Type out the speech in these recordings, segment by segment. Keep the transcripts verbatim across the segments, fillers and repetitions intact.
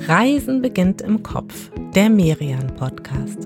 Reisen beginnt im Kopf, der Merian-Podcast.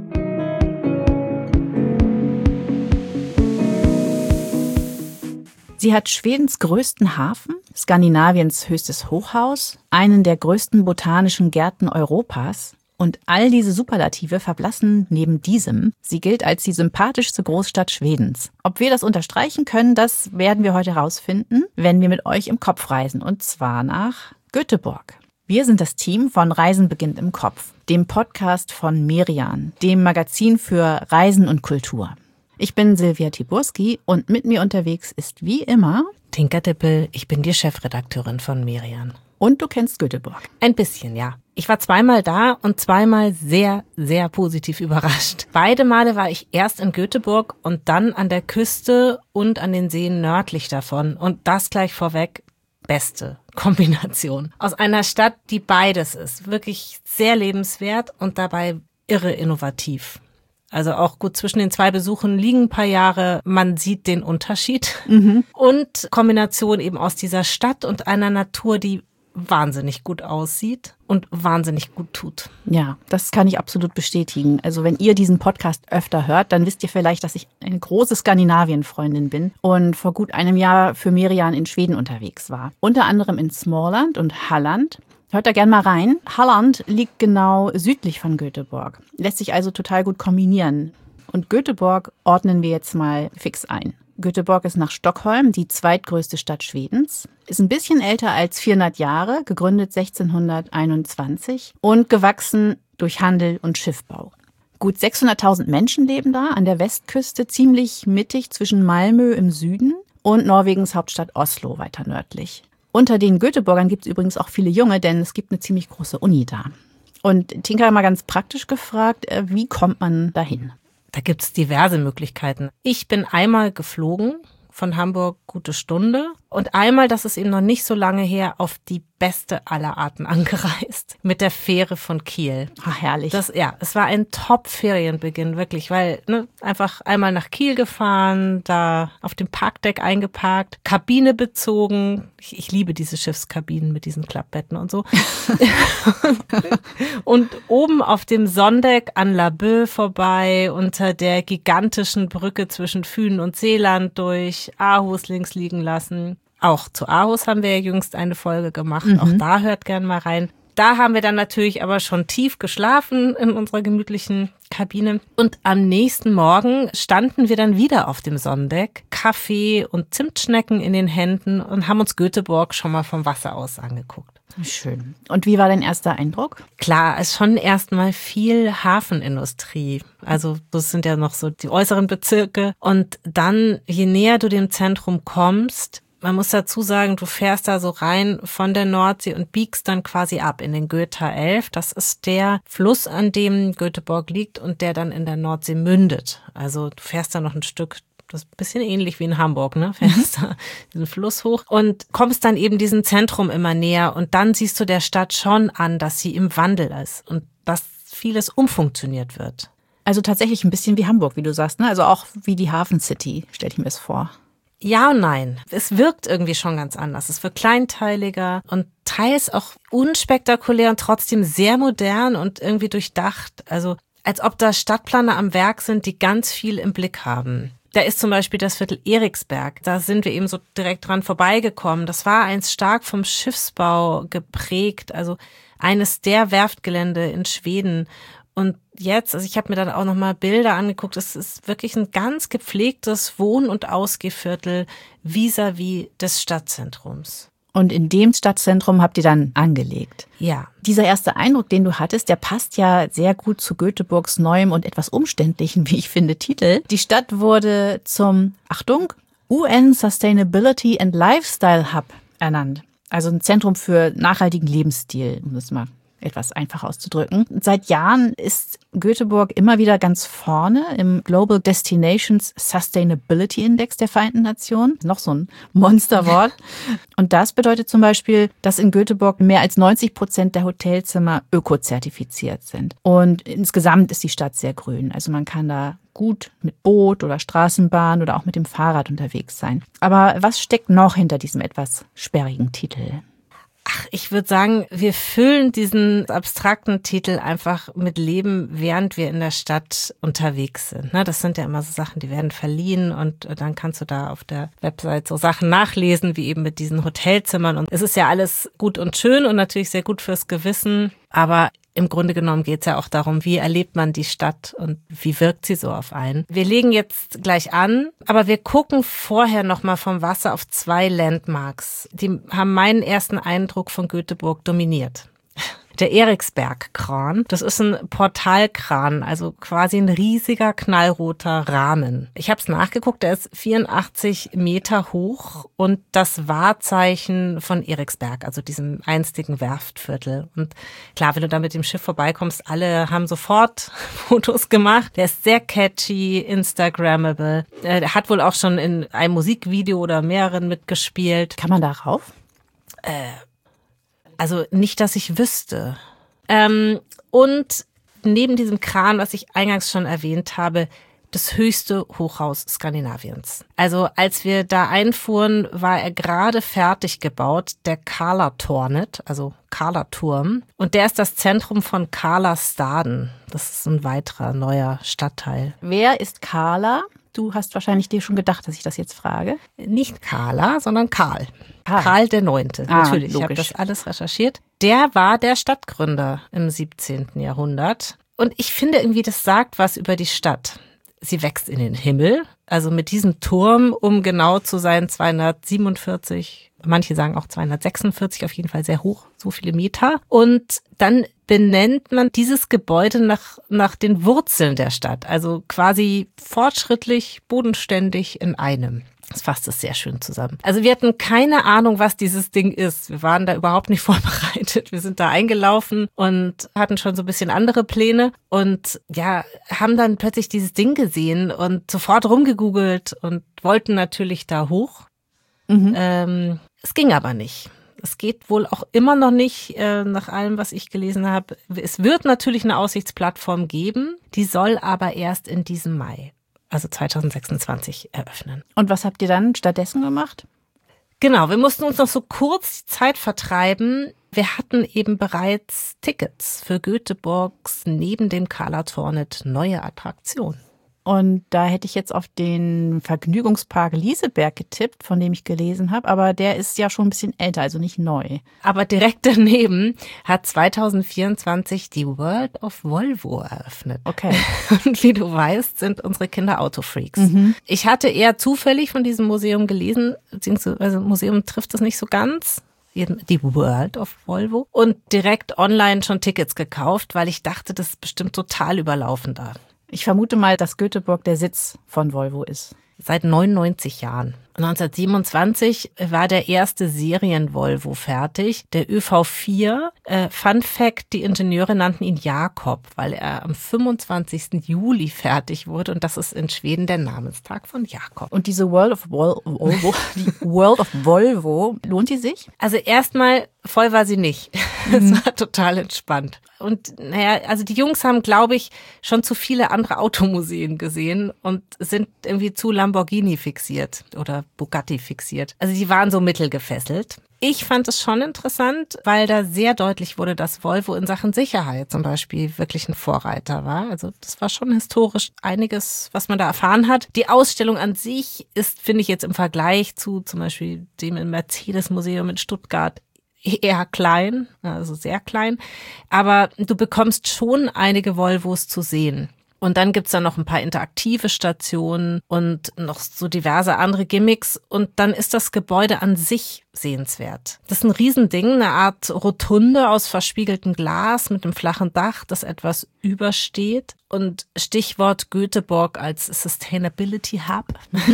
Sie hat Schwedens größten Hafen, Skandinaviens höchstes Hochhaus, einen der größten botanischen Gärten Europas. Und all diese Superlative verblassen neben diesem. Sie gilt als die sympathischste Großstadt Schwedens. Ob wir das unterstreichen können, das werden wir heute herausfinden, wenn wir mit euch im Kopf reisen. Und zwar nach Göteborg. Wir sind das Team von Reisen beginnt im Kopf, dem Podcast von Merian, dem Magazin für Reisen und Kultur. Ich bin Silvia Tiburski und mit mir unterwegs ist wie immer Tinka Dippel, ich bin die Chefredakteurin von Merian. Und du kennst Göteborg. Ein bisschen, ja. Ich war zweimal da und zweimal sehr, sehr positiv überrascht. Beide Male war ich erst in Göteborg und dann an der Küste und an den Seen nördlich davon. Und das gleich vorweg, beste Kombination. Aus einer Stadt, die beides ist. Wirklich sehr lebenswert und dabei irre innovativ. Also auch gut, zwischen den zwei Besuchen liegen ein paar Jahre, man sieht den Unterschied. Mhm. Und Kombination eben aus dieser Stadt und einer Natur, die wahnsinnig gut aussieht und wahnsinnig gut tut. Ja, das kann ich absolut bestätigen. Also wenn ihr diesen Podcast öfter hört, dann wisst ihr vielleicht, dass ich eine große Skandinavien-Freundin bin und vor gut einem Jahr für Merian in Schweden unterwegs war. Unter anderem in Småland und Halland. Hört da gern mal rein. Halland liegt genau südlich von Göteborg. Lässt sich also total gut kombinieren. Und Göteborg ordnen wir jetzt mal fix ein. Göteborg ist nach Stockholm die zweitgrößte Stadt Schwedens, ist ein bisschen älter als vierhundert Jahre, gegründet sechzehnhunderteinundzwanzig und gewachsen durch Handel und Schiffbau. Gut sechshunderttausend Menschen leben da an der Westküste, ziemlich mittig zwischen Malmö im Süden und Norwegens Hauptstadt Oslo weiter nördlich. Unter den Göteborgern gibt es übrigens auch viele Junge, denn es gibt eine ziemlich große Uni da. Und Tinka mal ganz praktisch gefragt, wie kommt man dahin? Da gibt's diverse Möglichkeiten. Ich bin einmal geflogen, von Hamburg gute Stunde. Und einmal, das ist eben noch nicht so lange her, auf die beste aller Arten angereist. Mit der Fähre von Kiel. Ach, herrlich. Das, ja, es war ein Top-Ferienbeginn, wirklich. Weil, ne, einfach einmal nach Kiel gefahren, da auf dem Parkdeck eingeparkt, Kabine bezogen. Ich, ich liebe diese Schiffskabinen mit diesen Klappbetten und so. Und oben auf dem Sondeck an Laboe vorbei, unter der gigantischen Brücke zwischen Fünen und Seeland durch, Aarhus links liegen lassen. Auch zu Aarhus haben wir ja jüngst eine Folge gemacht. Mhm. Auch da hört gern mal rein. Da haben wir dann natürlich aber schon tief geschlafen in unserer gemütlichen Kabine. Und am nächsten Morgen standen wir dann wieder auf dem Sonnendeck, Kaffee und Zimtschnecken in den Händen und haben uns Göteborg schon mal vom Wasser aus angeguckt. Schön. Und wie war dein erster Eindruck? Klar, es ist schon erstmal viel Hafenindustrie. Also das sind ja noch so die äußeren Bezirke. Und dann, je näher du dem Zentrum kommst, man muss dazu sagen, du fährst da so rein von der Nordsee und biegst dann quasi ab in den Göta elf. Das ist der Fluss, an dem Göteborg liegt und der dann in der Nordsee mündet. Also du fährst da noch ein Stück, das ist ein bisschen ähnlich wie in Hamburg, ne? Fährst da diesen Fluss hoch und kommst dann eben diesem Zentrum immer näher. Und dann siehst du der Stadt schon an, dass sie im Wandel ist und dass vieles umfunktioniert wird. Also tatsächlich ein bisschen wie Hamburg, wie du sagst, ne? Also auch wie die Hafen City, stell ich mir das vor. Ja und nein. Es wirkt irgendwie schon ganz anders. Es wird kleinteiliger und teils auch unspektakulär und trotzdem sehr modern und irgendwie durchdacht. Also als ob da Stadtplaner am Werk sind, die ganz viel im Blick haben. Da ist zum Beispiel das Viertel Eriksberg. Da sind wir eben so direkt dran vorbeigekommen. Das war einst stark vom Schiffsbau geprägt. Also eines der Werftgelände in Schweden. Und jetzt, also ich habe mir dann auch nochmal Bilder angeguckt, es ist wirklich ein ganz gepflegtes Wohn- und Ausgehviertel vis-à-vis des Stadtzentrums. Und in dem Stadtzentrum habt ihr dann angelegt. Ja. Dieser erste Eindruck, den du hattest, der passt ja sehr gut zu Göteborgs neuem und etwas umständlichen, wie ich finde, Titel. Die Stadt wurde zum, Achtung, U N Sustainability and Lifestyle Hub ernannt. Also ein Zentrum für nachhaltigen Lebensstil, um das mal etwas einfach auszudrücken. Seit Jahren ist Göteborg immer wieder ganz vorne im Global Destinations Sustainability Index der Vereinten Nationen. Noch so ein Monsterwort. Und das bedeutet zum Beispiel, dass in Göteborg mehr als neunzig Prozent der Hotelzimmer ökozertifiziert sind. Und insgesamt ist die Stadt sehr grün. Also man kann da gut mit Boot oder Straßenbahn oder auch mit dem Fahrrad unterwegs sein. Aber was steckt noch hinter diesem etwas sperrigen Titel? Ach, ich würde sagen, wir füllen diesen abstrakten Titel einfach mit Leben, während wir in der Stadt unterwegs sind. Das sind ja immer so Sachen, die werden verliehen und dann kannst du da auf der Website so Sachen nachlesen, wie eben mit diesen Hotelzimmern. Und es ist ja alles gut und schön und natürlich sehr gut fürs Gewissen, aber im Grunde genommen geht es ja auch darum, wie erlebt man die Stadt und wie wirkt sie so auf einen. Wir legen jetzt gleich an, aber wir gucken vorher nochmal vom Wasser auf zwei Landmarks. Die haben meinen ersten Eindruck von Göteborg dominiert. Der Eriksbergkran, das ist ein Portalkran, also quasi ein riesiger knallroter Rahmen. Ich habe es nachgeguckt, der ist vierundachtzig Meter hoch und das Wahrzeichen von Eriksberg, also diesem einstigen Werftviertel. Und klar, wenn du da mit dem Schiff vorbeikommst, alle haben sofort Fotos gemacht. Der ist sehr catchy, Instagrammable. Der hat wohl auch schon in einem Musikvideo oder mehreren mitgespielt. Kann man da rauf? Äh, Also nicht, dass ich wüsste. Ähm, und neben diesem Kran, was ich eingangs schon erwähnt habe, das höchste Hochhaus Skandinaviens. Also als wir da einfuhren, war er gerade fertig gebaut, der Karlatornet, also Karlaturm. Und der ist das Zentrum von Karlastaden. Das ist ein weiterer neuer Stadtteil. Wer ist Karla? Du hast wahrscheinlich dir schon gedacht, dass ich das jetzt frage. Nicht Carla, sondern Karl. Karl, Karl der Neunte. Ah, Natürlich, ich habe logisch. das alles recherchiert. Der war der Stadtgründer im siebzehnten Jahrhundert. Und ich finde irgendwie, das sagt was über die Stadt. Sie wächst in den Himmel, also mit diesem Turm, um genau zu sein, zweihundertsiebenundvierzig, manche sagen auch zweihundertsechsundvierzig, auf jeden Fall sehr hoch, so viele Meter. Und dann benennt man dieses Gebäude nach, nach den Wurzeln der Stadt, also quasi fortschrittlich, bodenständig in einem. Das fasst es sehr schön zusammen. Also wir hatten keine Ahnung, was dieses Ding ist. Wir waren da überhaupt nicht vorbereitet. Wir sind da eingelaufen und hatten schon so ein bisschen andere Pläne und ja, haben dann plötzlich dieses Ding gesehen und sofort rumgegoogelt und wollten natürlich da hoch. Mhm. Ähm, es ging aber nicht. Es geht wohl auch immer noch nicht, äh, nach allem, was ich gelesen habe. Es wird natürlich eine Aussichtsplattform geben, die soll aber erst in diesem Mai, also zweitausendsechsundzwanzig, eröffnen. Und was habt ihr dann stattdessen gemacht? Genau, wir mussten uns noch so kurz die Zeit vertreiben. Wir hatten eben bereits Tickets für Göteborgs neben dem Karlatornet neue Attraktion. Und da hätte ich jetzt auf den Vergnügungspark Liseberg getippt, von dem ich gelesen habe. Aber der ist ja schon ein bisschen älter, also nicht neu. Aber direkt daneben hat zweitausendvierundzwanzig die World of Volvo eröffnet. Okay. Und wie du weißt, sind unsere Kinder Autofreaks. Mhm. Ich hatte eher zufällig von diesem Museum gelesen, beziehungsweise Museum trifft es nicht so ganz. Die World of Volvo. Und direkt online schon Tickets gekauft, weil ich dachte, das ist bestimmt total überlaufen da. Ich vermute mal, dass Göteborg der Sitz von Volvo ist. Seit neunundneunzig Jahren. neunzehnhundertsiebenundzwanzig war der erste Serien-Volvo fertig, der Ö V vier. Äh, Fun Fact, die Ingenieure nannten ihn Jakob, weil er am fünfundzwanzigsten Juli fertig wurde und das ist in Schweden der Namenstag von Jakob. Und diese World of Vol- Volvo, die World of Volvo, lohnt die sich? Also erstmal voll war sie nicht. Es mhm. war total entspannt. Und naja, also die Jungs haben, glaube ich, schon zu viele andere Automuseen gesehen und sind irgendwie zu Lamborghini fixiert oder Bugatti fixiert. Also die waren so mittelgefesselt. Ich fand es schon interessant, weil da sehr deutlich wurde, dass Volvo in Sachen Sicherheit zum Beispiel wirklich ein Vorreiter war. Also das war schon historisch einiges, was man da erfahren hat. Die Ausstellung an sich ist, finde ich jetzt im Vergleich zu zum Beispiel dem im Mercedes-Museum in Stuttgart, eher klein, also sehr klein. Aber du bekommst schon einige Volvos zu sehen. Und dann gibt's da noch ein paar interaktive Stationen und noch so diverse andere Gimmicks. Und dann ist das Gebäude an sich sehenswert. Das ist ein Riesending, eine Art Rotunde aus verspiegeltem Glas mit einem flachen Dach, das etwas übersteht. Und Stichwort Göteborg als Sustainability Hub.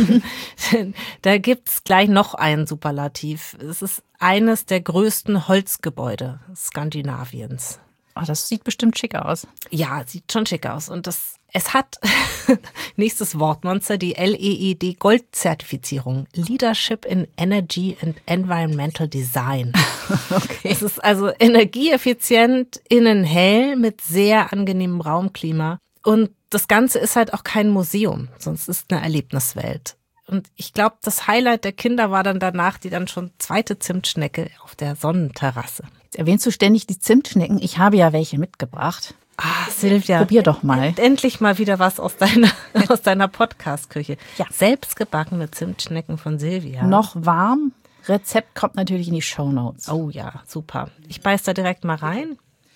Da gibt's gleich noch einen Superlativ. Es ist eines der größten Holzgebäude Skandinaviens. Ach, das sieht bestimmt schick aus. Ja, sieht schon schick aus. Und das, es hat, nächstes Wortmonster, die L E E D Gold-Zertifizierung. Leadership in Energy and Environmental Design. Okay. Es ist also energieeffizient, innen hell, mit sehr angenehmem Raumklima. Und das Ganze ist halt auch kein Museum, sonst ist es eine Erlebniswelt. Und ich glaube, das Highlight der Kinder war dann danach die dann schon zweite Zimtschnecke auf der Sonnenterrasse. Jetzt erwähnst du ständig die Zimtschnecken. Ich habe ja welche mitgebracht. Ah, Silvia. Probier doch mal. Endlich mal wieder was aus deiner, aus deiner Podcast-Küche. Ja. Selbstgebackene Zimtschnecken von Silvia. Noch warm. Rezept kommt natürlich in die Shownotes. Oh ja, super. Ich beiß da direkt mal rein.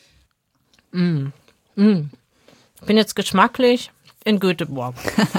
Mm. Mm. Bin jetzt geschmacklich in Göteborg.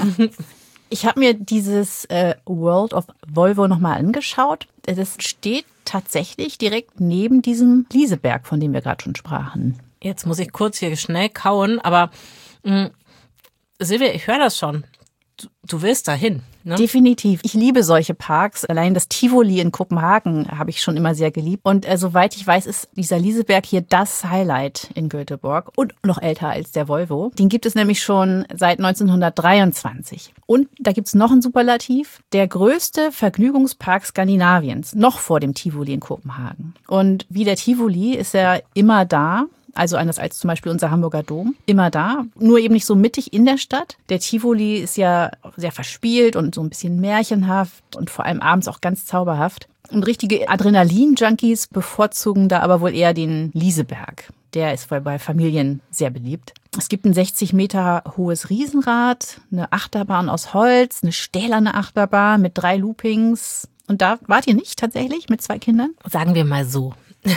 Ich habe mir dieses äh, World of Volvo nochmal angeschaut. Das steht tatsächlich direkt neben diesem Lieseberg, von dem wir gerade schon sprachen. Jetzt muss ich kurz hier schnell kauen, aber mh, Silvia, ich höre das schon. Du, du willst dahin, ne? Definitiv. Ich liebe solche Parks. Allein das Tivoli in Kopenhagen habe ich schon immer sehr geliebt. Und äh, soweit ich weiß, ist dieser Lieseberg hier das Highlight in Göteborg und noch älter als der Volvo. Den gibt es nämlich schon seit neunzehnhundertdreiundzwanzig. Und da gibt es noch ein Superlativ. Der größte Vergnügungspark Skandinaviens, noch vor dem Tivoli in Kopenhagen. Und wie der Tivoli ist er immer da. Also anders als zum Beispiel unser Hamburger Dom, immer da, nur eben nicht so mittig in der Stadt. Der Tivoli ist ja sehr verspielt und so ein bisschen märchenhaft und vor allem abends auch ganz zauberhaft. Und richtige Adrenalin-Junkies bevorzugen da aber wohl eher den Lieseberg. Der ist bei Familien sehr beliebt. Es gibt ein sechzig Meter hohes Riesenrad, eine Achterbahn aus Holz, eine stählerne Achterbahn mit drei Loopings. Und da wart ihr nicht tatsächlich mit zwei Kindern? Sagen wir mal so.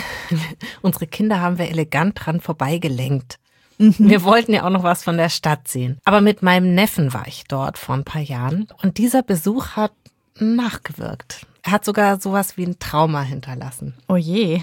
Unsere Kinder haben wir elegant dran vorbeigelenkt. Mhm. Wir wollten ja auch noch was von der Stadt sehen. Aber mit meinem Neffen war ich dort vor ein paar Jahren. Und dieser Besuch hat nachgewirkt. Er hat sogar sowas wie ein Trauma hinterlassen. Oh je.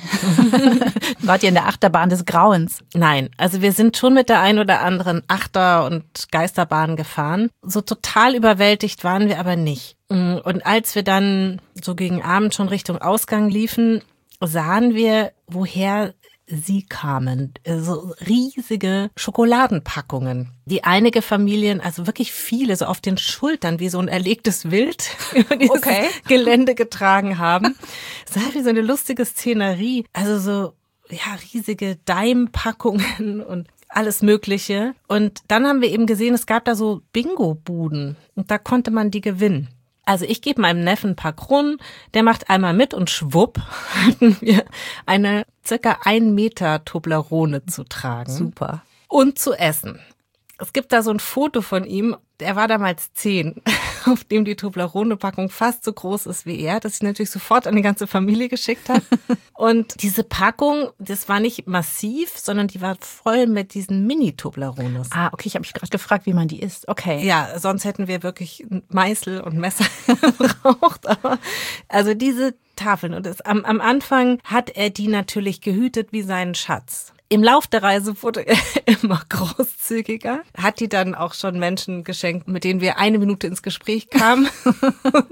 Wart ihr in der Achterbahn des Grauens? Nein, also wir sind schon mit der ein oder anderen Achter- und Geisterbahn gefahren. So total überwältigt waren wir aber nicht. Und als wir dann so gegen Abend schon Richtung Ausgang liefen, sahen wir, woher sie kamen. So riesige Schokoladenpackungen, die einige Familien, also wirklich viele, so auf den Schultern wie so ein erlegtes Wild über dieses okay. Gelände getragen haben. Es war wie so eine lustige Szenerie. Also so, ja, riesige Daim-Packungen und alles Mögliche. Und dann haben wir eben gesehen, es gab da so Bingo-Buden und da konnte man die gewinnen. Also ich gebe meinem Neffen ein paar Kronen, der macht einmal mit und schwupp hatten wir eine circa ein Meter Toblerone zu tragen. Super. Und zu essen. Es gibt da so ein Foto von ihm, der war damals zehn, auf dem die Toblerone-Packung fast so groß ist wie er, das ich natürlich sofort an die ganze Familie geschickt habe. Und diese Packung, das war nicht massiv, sondern die war voll mit diesen Mini-Toblerones. Ah, okay, ich habe mich gerade gefragt, wie man die isst. Okay. Ja, sonst hätten wir wirklich Meißel und Messer gebraucht. Aber also diese Tafeln. Und das, am, am Anfang hat er die natürlich gehütet wie seinen Schatz. Im Lauf der Reise wurde er immer großzügiger, hat die dann auch schon Menschen geschenkt, mit denen wir eine Minute ins Gespräch kamen. Und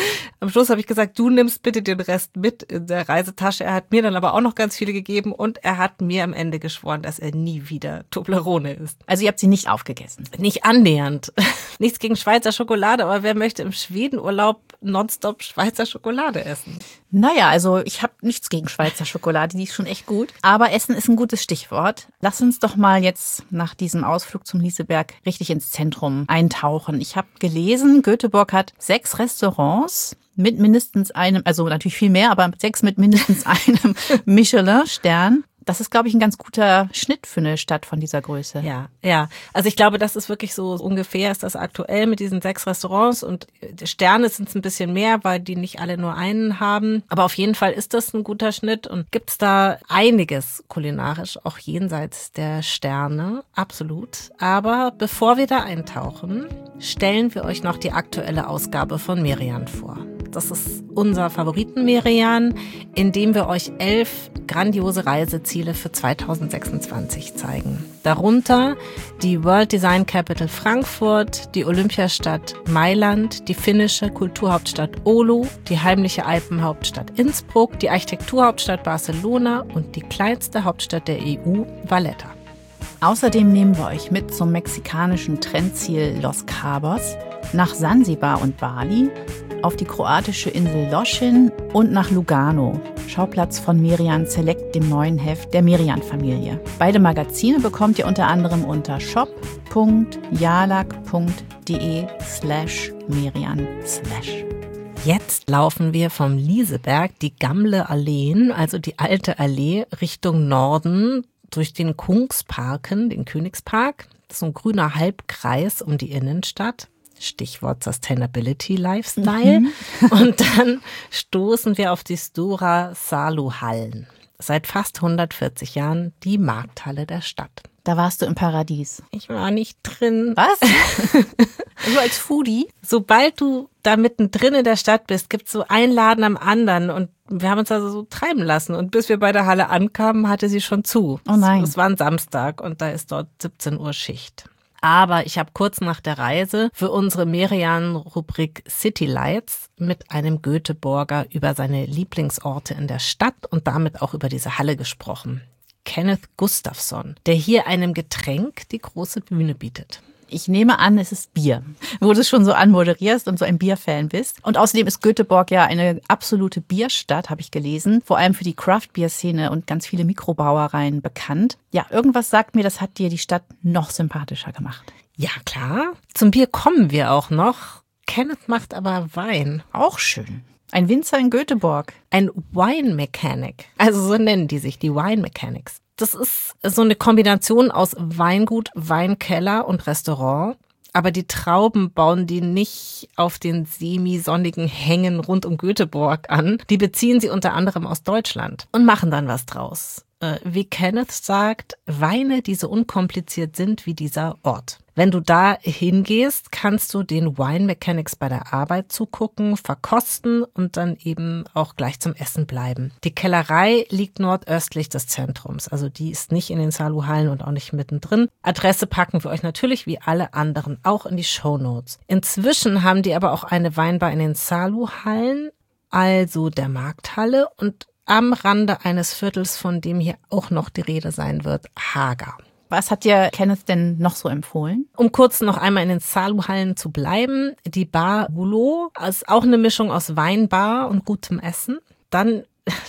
am Schluss habe ich gesagt, du nimmst bitte den Rest mit in der Reisetasche. Er hat mir dann aber auch noch ganz viele gegeben und er hat mir am Ende geschworen, dass er nie wieder Toblerone isst. Also ihr habt sie nicht aufgegessen? Nicht annähernd. Nichts gegen Schweizer Schokolade, aber wer möchte im Schwedenurlaub nonstop Schweizer Schokolade essen? Naja, also ich habe nichts gegen Schweizer Schokolade, die ist schon echt gut. Aber Essen ist ein gutes Stichwort. Lass uns doch mal jetzt nach diesem Ausflug zum Lieseberg richtig ins Zentrum eintauchen. Ich habe gelesen, Göteborg hat sechs Restaurants mit mindestens einem, also natürlich viel mehr, aber sechs mit mindestens einem Michelin-Stern. Das ist, glaube ich, ein ganz guter Schnitt für eine Stadt von dieser Größe. Ja, ja. Also ich glaube, das ist wirklich so ungefähr ist das aktuell mit diesen sechs Restaurants und Sterne sind es ein bisschen mehr, weil die nicht alle nur einen haben. Aber auf jeden Fall ist das ein guter Schnitt und gibt's da einiges kulinarisch, auch jenseits der Sterne. Absolut. Aber bevor wir da eintauchen, stellen wir euch noch die aktuelle Ausgabe von Merian vor. Das ist unser Favoriten-Merian, in dem wir euch elf grandiose Reiseziele für zweitausendsechsundzwanzig zeigen. Darunter die World Design Capital Frankfurt, die Olympiastadt Mailand, die finnische Kulturhauptstadt Oulu, die heimliche Alpenhauptstadt Innsbruck, die Architekturhauptstadt Barcelona und die kleinste Hauptstadt der E U, Valletta. Außerdem nehmen wir euch mit zum mexikanischen Trendziel Los Cabos, nach Sansibar und Bali, auf die kroatische Insel Lošinj und nach Lugano. Schauplatz von Merian Select, dem neuen Heft der Merian-Familie. Beide Magazine bekommt ihr unter anderem unter shop.jalak.de slash Merian slash. Jetzt laufen wir vom Lieseberg die Gamle Alleen, also die alte Allee, Richtung Norden durch den Kungsparken, den Königspark. Das ist ein grüner Halbkreis um die Innenstadt. Stichwort Sustainability Lifestyle. Mhm. Und dann stoßen wir auf die Stora Salo-Hallen. Seit fast hundertvierzig Jahren die Markthalle der Stadt. Da warst du im Paradies. Ich war nicht drin. Was? Du als Foodie? Sobald du da mittendrin in der Stadt bist, gibt's so einen Laden am anderen und wir haben uns also so treiben lassen. Und bis wir bei der Halle ankamen, hatte sie schon zu. Oh nein. Es war ein Samstag und da ist dort siebzehn Uhr Schicht. Aber ich habe kurz nach der Reise für unsere Merian-Rubrik City Lights mit einem Göteborger über seine Lieblingsorte in der Stadt und damit auch über diese Halle gesprochen. Kenneth Gustafsson, der hier einem Getränk die große Bühne bietet. Ich nehme an, es ist Bier, wo du es schon so anmoderierst und so ein Bierfan bist. Und außerdem ist Göteborg ja eine absolute Bierstadt, habe ich gelesen. Vor allem für die Craft-Bier-Szene und ganz viele Mikrobrauereien bekannt. Ja, irgendwas sagt mir, das hat dir die Stadt noch sympathischer gemacht. Ja, klar. Zum Bier kommen wir auch noch. Kenneth macht aber Wein. Auch schön. Ein Winzer in Göteborg. Ein Wine Mechanic. Also so nennen die sich, die Wine Mechanics. Das ist so eine Kombination aus Weingut, Weinkeller und Restaurant. Aber die Trauben bauen die nicht auf den semi-sonnigen Hängen rund um Göteborg an. Die beziehen sie unter anderem aus Deutschland und machen dann was draus. Wie Kenneth sagt, Weine, die so unkompliziert sind wie dieser Ort. Wenn du da hingehst, kannst du den Wine Mechanics bei der Arbeit zugucken, verkosten und dann eben auch gleich zum Essen bleiben. Die Kellerei liegt nordöstlich des Zentrums, also die ist nicht in den Salo-Hallen und auch nicht mittendrin. Adresse packen wir euch natürlich wie alle anderen auch in die Shownotes. Inzwischen haben die aber auch eine Weinbar in den Salo-Hallen, also der Markthalle und am Rande eines Viertels, von dem hier auch noch die Rede sein wird, Haga. Was hat dir Kenneth denn noch so empfohlen? Um kurz noch einmal in den Salo-Hallen zu bleiben, die Bar Bulo ist auch eine Mischung aus Weinbar und gutem Essen. Dann,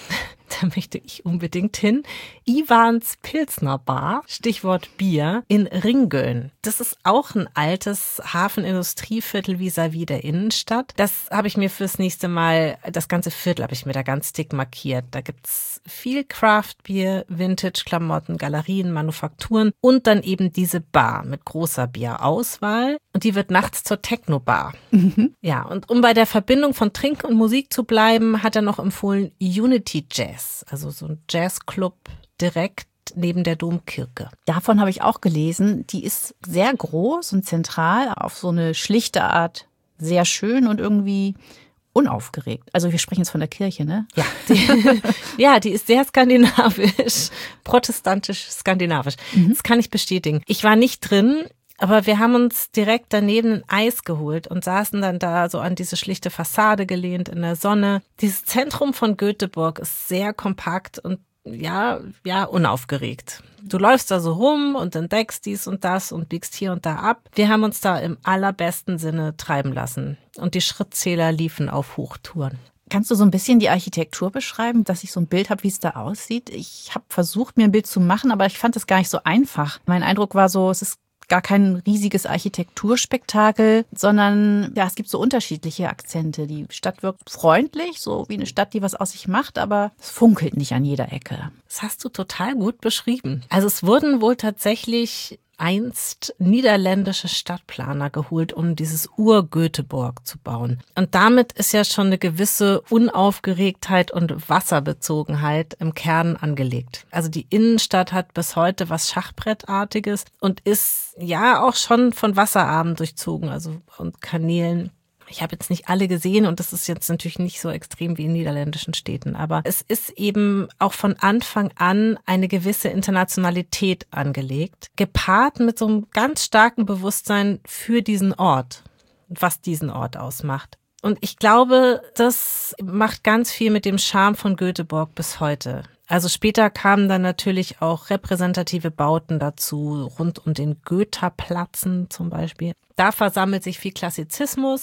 da möchte ich unbedingt hin, Ivans Pilsner Bar, Stichwort Bier, in Ringön. Das ist auch ein altes Hafenindustrieviertel vis-à-vis der Innenstadt. Das habe ich mir fürs nächste Mal, das ganze Viertel habe ich mir da ganz dick markiert. Da gibt's viel Craft-Bier, Vintage-Klamotten, Galerien, Manufakturen und dann eben diese Bar mit großer Bierauswahl. Und die wird nachts zur Techno-Bar. Mhm. Ja, und um bei der Verbindung von Trinken und Musik zu bleiben, hat er noch empfohlen Unity Jazz, also so ein Jazzclub direkt neben der Domkirche. Davon habe ich auch gelesen. Die ist sehr groß und zentral, auf so eine schlichte Art sehr schön und irgendwie unaufgeregt. Also wir sprechen jetzt von der Kirche, ne? Ja, die, ja, die ist sehr skandinavisch, protestantisch-skandinavisch. Mhm. Das kann ich bestätigen. Ich war nicht drin, aber wir haben uns direkt daneben ein Eis geholt und saßen dann da so an diese schlichte Fassade gelehnt in der Sonne. Dieses Zentrum von Göteborg ist sehr kompakt und ja, ja, unaufgeregt. Du läufst da so rum und entdeckst dies und das und biegst hier und da ab. Wir haben uns da im allerbesten Sinne treiben lassen und die Schrittzähler liefen auf Hochtouren. Kannst du so ein bisschen die Architektur beschreiben, dass ich so ein Bild habe, wie es da aussieht? Ich habe versucht, mir ein Bild zu machen, aber ich fand es gar nicht so einfach. Mein Eindruck war so, es ist gar kein riesiges Architekturspektakel, sondern ja, es gibt so unterschiedliche Akzente. Die Stadt wirkt freundlich, so wie eine Stadt, die was aus sich macht, aber es funkelt nicht an jeder Ecke. Das hast du total gut beschrieben. Also es wurden wohl tatsächlich einst niederländische Stadtplaner geholt, um dieses Ur-Göteborg zu bauen. Und damit ist ja schon eine gewisse Unaufgeregtheit und Wasserbezogenheit im Kern angelegt. Also die Innenstadt hat bis heute was Schachbrettartiges und ist ja auch schon von Wasserarmen durchzogen, also und Kanälen. Ich habe jetzt nicht alle gesehen und das ist jetzt natürlich nicht so extrem wie in niederländischen Städten, aber es ist eben auch von Anfang an eine gewisse Internationalität angelegt, gepaart mit so einem ganz starken Bewusstsein für diesen Ort und was diesen Ort ausmacht. Und ich glaube, das macht ganz viel mit dem Charme von Göteborg bis heute. Also später kamen dann natürlich auch repräsentative Bauten dazu, rund um den Goetheplatzen zum Beispiel. Da versammelt sich viel Klassizismus.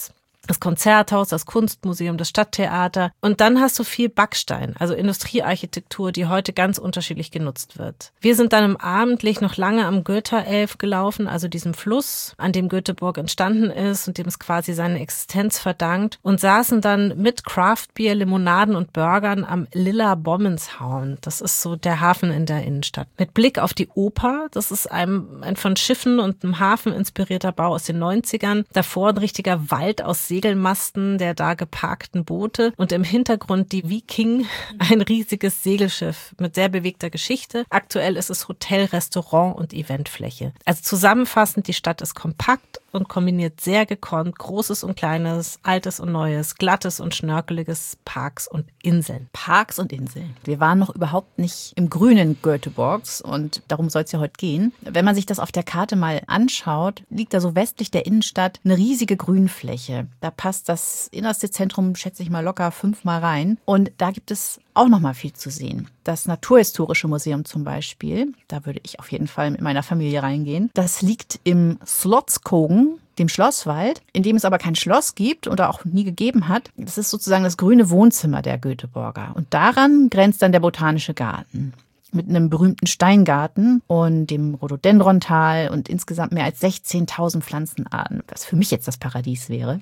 das Konzerthaus, das Kunstmuseum, das Stadttheater. Und dann hast du viel Backstein, also Industriearchitektur, die heute ganz unterschiedlich genutzt wird. Wir sind dann im Abendlicht noch lange am Göta-Elf gelaufen, also diesem Fluss, an dem Göteborg entstanden ist und dem es quasi seine Existenz verdankt, und saßen dann mit Craftbier, Limonaden und Burgern am Lilla Bommenshavn. Das ist so der Hafen in der Innenstadt. Mit Blick auf die Oper, das ist ein, ein von Schiffen und einem Hafen inspirierter Bau aus den neunzigern. Davor ein richtiger Wald aus Segelmasten der da geparkten Boote und im Hintergrund die Viking, ein riesiges Segelschiff mit sehr bewegter Geschichte. Aktuell ist es Hotel, Restaurant und Eventfläche. Also zusammenfassend, die Stadt ist kompakt und kombiniert sehr gekonnt Großes und Kleines, Altes und Neues, Glattes und Schnörkeliges, Parks und Inseln. Parks und Inseln. Wir waren noch überhaupt nicht im grünen Göteborgs und darum soll es ja heute gehen. Wenn man sich das auf der Karte mal anschaut, liegt da so westlich der Innenstadt eine riesige Grünfläche. Da passt das innerste Zentrum, schätze ich mal, locker fünfmal rein. Und da gibt es auch noch mal viel zu sehen. Das Naturhistorische Museum zum Beispiel, da würde ich auf jeden Fall mit meiner Familie reingehen. Das liegt im Slottskogen, dem Schlosswald, in dem es aber kein Schloss gibt oder auch nie gegeben hat. Das ist sozusagen das grüne Wohnzimmer der Göteborger. Und daran grenzt dann der Botanische Garten mit einem berühmten Steingarten und dem Rhododendrontal und insgesamt mehr als sechzehntausend Pflanzenarten, was für mich jetzt das Paradies wäre.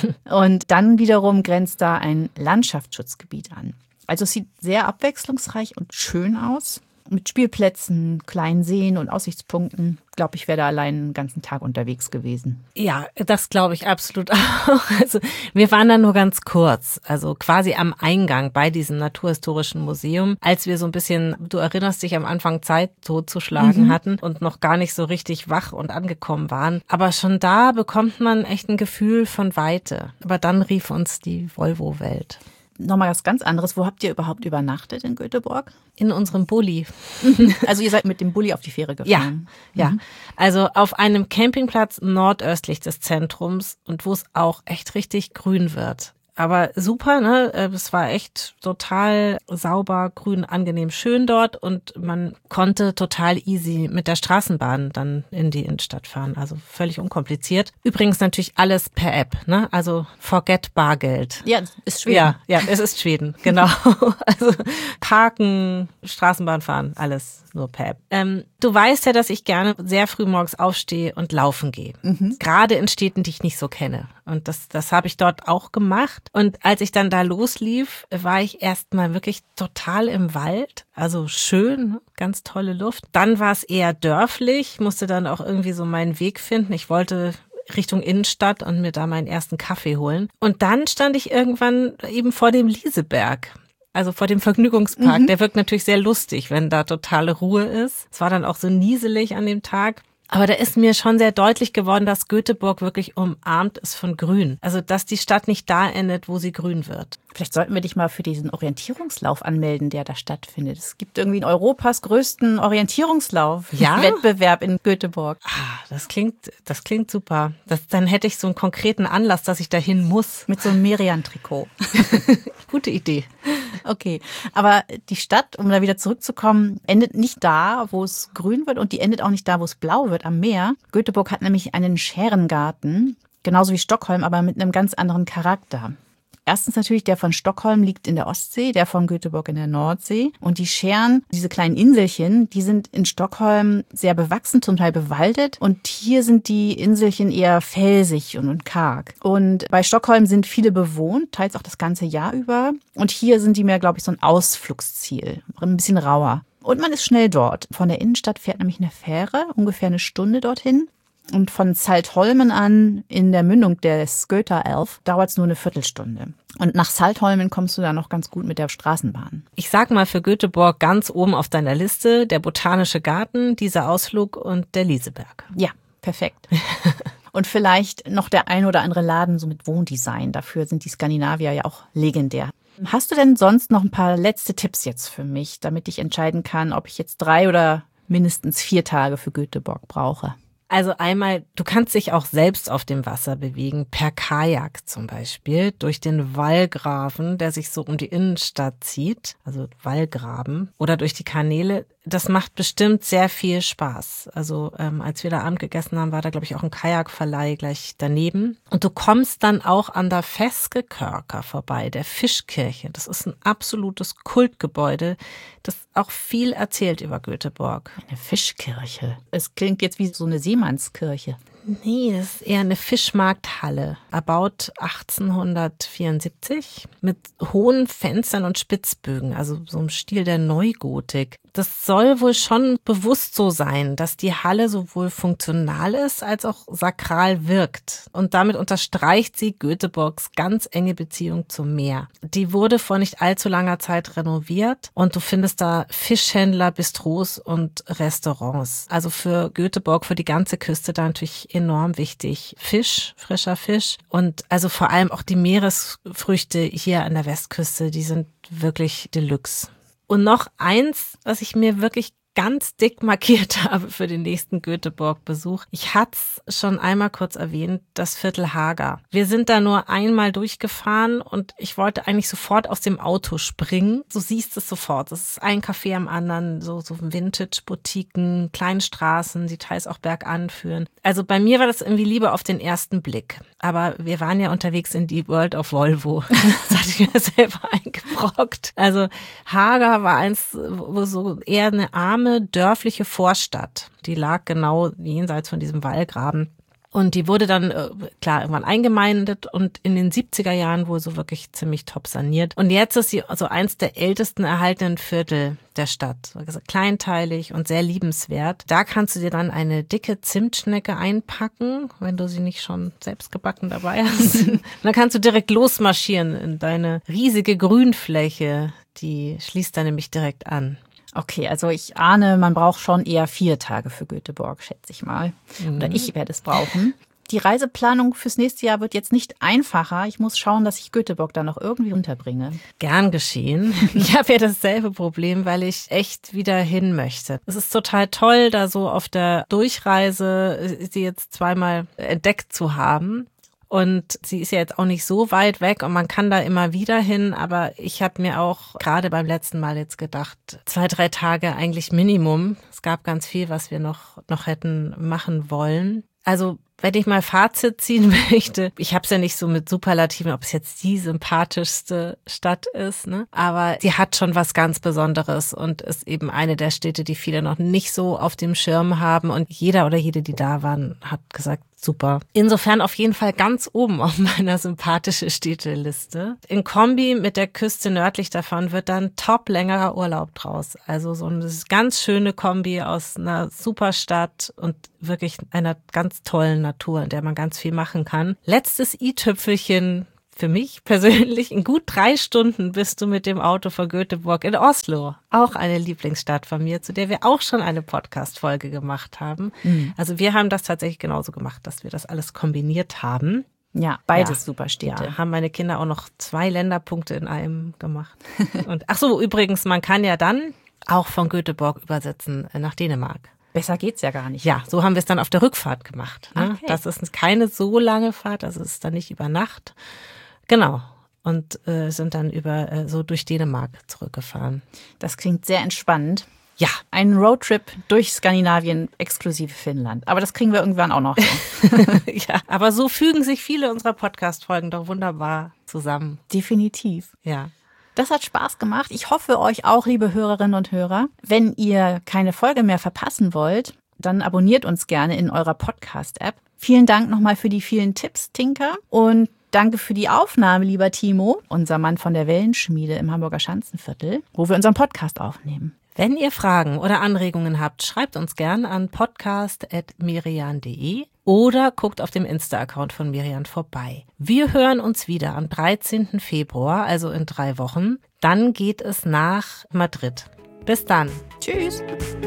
Und dann wiederum grenzt da ein Landschaftsschutzgebiet an. Also es sieht sehr abwechslungsreich und schön aus. Mit Spielplätzen, kleinen Seen und Aussichtspunkten. Ich glaube, ich wäre da allein einen ganzen Tag unterwegs gewesen. Ja, das glaube ich absolut auch. Also wir waren da nur ganz kurz, also quasi am Eingang bei diesem Naturhistorischen Museum, als wir so ein bisschen, du erinnerst dich, am Anfang Zeit totzuschlagen mhm. hatten und noch gar nicht so richtig wach und angekommen waren. Aber schon da bekommt man echt ein Gefühl von Weite. Aber dann rief uns die Volvo-Welt. Nochmal was ganz anderes. Wo habt ihr überhaupt übernachtet in Göteborg? In unserem Bulli. Also ihr seid mit dem Bulli auf die Fähre gefahren? Ja, mhm. ja. Also auf einem Campingplatz nordöstlich des Zentrums und wo es auch echt richtig grün wird. Aber super, ne? Es war echt total sauber, grün, angenehm, schön dort und man konnte total easy mit der Straßenbahn dann in die Innenstadt fahren, also völlig unkompliziert. Übrigens natürlich alles per App, ne? Also forget Bargeld. Ja, ist Schweden. Ja, ja, es ist Schweden, genau. Also parken, Straßenbahn fahren, alles nur per App. Ähm, du weißt ja, dass ich gerne sehr früh morgens aufstehe und laufen gehe. Mhm. Gerade in Städten, die ich nicht so kenne. Und das, das habe ich dort auch gemacht. Und als ich dann da loslief, war ich erstmal wirklich total im Wald. Also schön, ganz tolle Luft. Dann war es eher dörflich, musste dann auch irgendwie so meinen Weg finden. Ich wollte Richtung Innenstadt und mir da meinen ersten Kaffee holen. Und dann stand ich irgendwann eben vor dem Lieseberg. Also vor dem Vergnügungspark. Mhm. Der wirkt natürlich sehr lustig, wenn da totale Ruhe ist. Es war dann auch so nieselig an dem Tag. Aber da ist mir schon sehr deutlich geworden, dass Göteborg wirklich umarmt ist von Grün. Also, dass die Stadt nicht da endet, wo sie grün wird. Vielleicht sollten wir dich mal für diesen Orientierungslauf anmelden, der da stattfindet. Es gibt irgendwie Europas größten Orientierungslauf-Wettbewerb ja? in Göteborg. Ah, das klingt, das klingt super. Das, dann hätte ich so einen konkreten Anlass, dass ich dahin muss. Mit so einem Merian-Trikot. Gute Idee. Okay, aber die Stadt, um da wieder zurückzukommen, endet nicht da, wo es grün wird und die endet auch nicht da, wo es blau wird am Meer. Göteborg hat nämlich einen Schärengarten, genauso wie Stockholm, aber mit einem ganz anderen Charakter. Erstens natürlich, der von Stockholm liegt in der Ostsee, der von Göteborg in der Nordsee. Und die Schären, diese kleinen Inselchen, die sind in Stockholm sehr bewachsen, zum Teil bewaldet. Und hier sind die Inselchen eher felsig und, und karg. Und bei Stockholm sind viele bewohnt, teils auch das ganze Jahr über. Und hier sind die mehr, glaube ich, so ein Ausflugsziel, ein bisschen rauer. Und man ist schnell dort. Von der Innenstadt fährt nämlich eine Fähre, ungefähr eine Stunde dorthin. Und von Saltholmen an in der Mündung des Göta-Elf dauert es nur eine Viertelstunde. Und nach Saltholmen kommst du da noch ganz gut mit der Straßenbahn. Ich sag mal für Göteborg ganz oben auf deiner Liste der Botanische Garten, dieser Ausflug und der Lieseberg. Ja, perfekt. Und vielleicht noch der ein oder andere Laden so mit Wohndesign. Dafür sind die Skandinavier ja auch legendär. Hast du denn sonst noch ein paar letzte Tipps jetzt für mich, damit ich entscheiden kann, ob ich jetzt drei oder mindestens vier Tage für Göteborg brauche? Also einmal, du kannst dich auch selbst auf dem Wasser bewegen, per Kajak zum Beispiel, durch den Wallgraben, der sich so um die Innenstadt zieht, also Wallgraben, oder durch die Kanäle. das macht bestimmt sehr viel Spaß. Also ähm, als wir da Abend gegessen haben, war da, glaube ich, auch ein Kajakverleih gleich daneben. Und du kommst dann auch an der Feske-Körker vorbei, der Fischkirche. Das ist ein absolutes Kultgebäude, das auch viel erzählt über Göteborg. Eine Fischkirche. Es klingt jetzt wie so eine Seemannskirche. Nee, das ist eher eine Fischmarkthalle, erbaut achtzehnhundertvierundsiebzig mit hohen Fenstern und Spitzbögen, also so im Stil der Neugotik. Das soll wohl schon bewusst so sein, dass die Halle sowohl funktional ist als auch sakral wirkt. Und damit unterstreicht sie Göteborgs ganz enge Beziehung zum Meer. Die wurde vor nicht allzu langer Zeit renoviert und du findest da Fischhändler, Bistros und Restaurants. Also für Göteborg, für die ganze Küste da natürlich enorm wichtig. Fisch, frischer Fisch und also vor allem auch die Meeresfrüchte hier an der Westküste, die sind wirklich Deluxe. Und noch eins, was ich mir wirklich ganz dick markiert habe für den nächsten Göteborg-Besuch. Ich hatte es schon einmal kurz erwähnt, das Viertel Haga. Wir sind da nur einmal durchgefahren und ich wollte eigentlich sofort aus dem Auto springen. Du siehst es sofort. Es ist ein Café am anderen, so, so Vintage-Boutiquen, kleine Straßen, die teils auch bergan führen. Also bei mir war das irgendwie Liebe auf den ersten Blick. Aber wir waren ja unterwegs in die World of Volvo. Das hatte ich mir selber eingebrockt. Also Haga war eins, wo so eher eine arme dörfliche Vorstadt. Die lag genau jenseits von diesem Wallgraben. Und die wurde dann, klar, irgendwann eingemeindet und in den siebziger Jahren wohl so wirklich ziemlich top saniert. Und jetzt ist sie so eins der ältesten erhaltenen Viertel der Stadt. Also kleinteilig und sehr liebenswert. Da kannst du dir dann eine dicke Zimtschnecke einpacken, wenn du sie nicht schon selbst gebacken dabei hast. Und dann kannst du direkt losmarschieren in deine riesige Grünfläche. Die schließt dann nämlich direkt an. Okay, also ich ahne, man braucht schon eher vier Tage für Göteborg, schätze ich mal. Mhm. Oder ich werde es brauchen. Die Reiseplanung fürs nächste Jahr wird jetzt nicht einfacher. Ich muss schauen, dass ich Göteborg da noch irgendwie unterbringe. Gern geschehen. Ich habe ja dasselbe Problem, weil ich echt wieder hin möchte. Es ist total toll, da so auf der Durchreise sie jetzt zweimal entdeckt zu haben. Und sie ist ja jetzt auch nicht so weit weg und man kann da immer wieder hin. Aber ich habe mir auch gerade beim letzten Mal jetzt gedacht, zwei, drei Tage eigentlich Minimum. Es gab ganz viel, was wir noch, noch hätten machen wollen. Also wenn ich mal Fazit ziehen möchte, ich habe es ja nicht so mit Superlativen, ob es jetzt die sympathischste Stadt ist, ne? Aber sie hat schon was ganz Besonderes und ist eben eine der Städte, die viele noch nicht so auf dem Schirm haben. Und jeder oder jede, die da waren, hat gesagt, super. Insofern auf jeden Fall ganz oben auf meiner sympathische Städteliste. In Kombi mit der Küste nördlich davon wird dann top längerer Urlaub draus. Also so eine ganz schöne Kombi aus einer super Stadt und wirklich einer ganz tollen Natur, in der man ganz viel machen kann. Letztes i-Tüpfelchen für mich persönlich, in gut drei Stunden bist du mit dem Auto von Göteborg in Oslo. Auch eine Lieblingsstadt von mir, zu der wir auch schon eine Podcast-Folge gemacht haben. Mhm. Also wir haben das tatsächlich genauso gemacht, dass wir das alles kombiniert haben. Ja, beides ja, super Städte. Ja, haben meine Kinder auch noch zwei Länderpunkte in einem gemacht. Und ach so, übrigens, man kann ja dann auch von Göteborg übersetzen nach Dänemark. Besser geht's ja gar nicht. Ja, so haben wir es dann auf der Rückfahrt gemacht. Ne? Okay. Das ist keine so lange Fahrt, also es ist dann nicht über Nacht. Genau. Und äh, sind dann über äh, so durch Dänemark zurückgefahren. Das klingt sehr entspannend. Ja. Ein Roadtrip durch Skandinavien exklusive Finnland. Aber das kriegen wir irgendwann auch noch hin. Ja, aber so fügen sich viele unserer Podcast-Folgen doch wunderbar zusammen. Definitiv. Ja. Das hat Spaß gemacht. Ich hoffe euch auch, liebe Hörerinnen und Hörer. Wenn ihr keine Folge mehr verpassen wollt, dann abonniert uns gerne in eurer Podcast-App. Vielen Dank nochmal für die vielen Tipps, Tinka. Und danke für die Aufnahme, lieber Timo, unser Mann von der Wellenschmiede im Hamburger Schanzenviertel, wo wir unseren Podcast aufnehmen. Wenn ihr Fragen oder Anregungen habt, schreibt uns gern an podcast at merian punkt de oder guckt auf dem Insta-Account von Merian vorbei. Wir hören uns wieder am dreizehnten Februar, also in drei Wochen. Dann geht es nach Madrid. Bis dann. Tschüss.